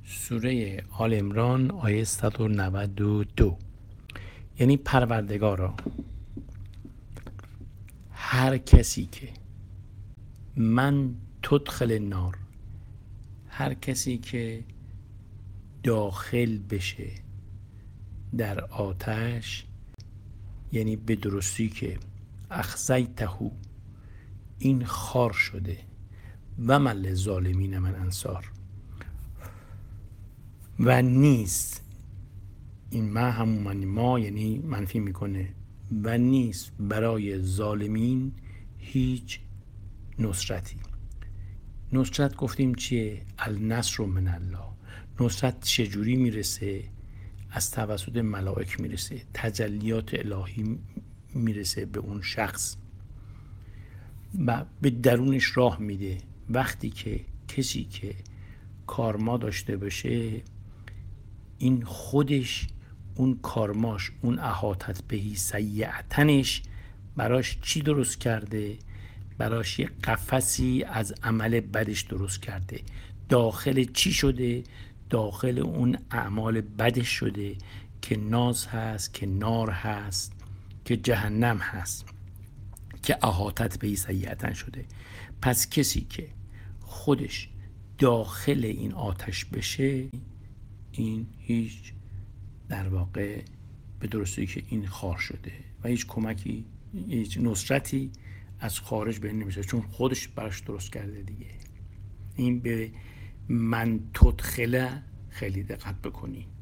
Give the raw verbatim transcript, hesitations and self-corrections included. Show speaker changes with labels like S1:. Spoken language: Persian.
S1: سوره آل عمران آیه صد و نود و دو. یعنی پروردگارا، هر کسی که من تدخل النار، هر کسی که داخل بشه در آتش، یعنی به درستی که اخزیته، این خار شده، و من للظالمین من انصار، و نیست، این ما همون من ما یعنی منفی میکنه، و نیست برای ظالمین هیچ نصرتی. نصرت گفتیم چیه؟ النصر من الله. نصرت چجوری میرسه؟ از توسط ملائک میرسه، تجلیات الهی میرسه به اون شخص و به درونش راه میده. وقتی که کسی که کارما داشته باشه، این خودش اون کارماش، اون احاطت بهی سیئتنش براش چی درست کرده؟ براش یه قفسی از عمل بدش درست کرده. داخل چی شده؟ داخل اون اعمال بدش شده که ناز هست، که نار هست، که جهنم هست، که احاطت بهی سیئتن شده. پس کسی که خودش داخل این آتش بشه، این هیچ در واقع به درستی که این خار شده و هیچ کمکی، هیچ نصرتی از خارج به این نمیشه، چون خودش براش درست کرده دیگه. این به من تدخله خیلی دقت بکنی.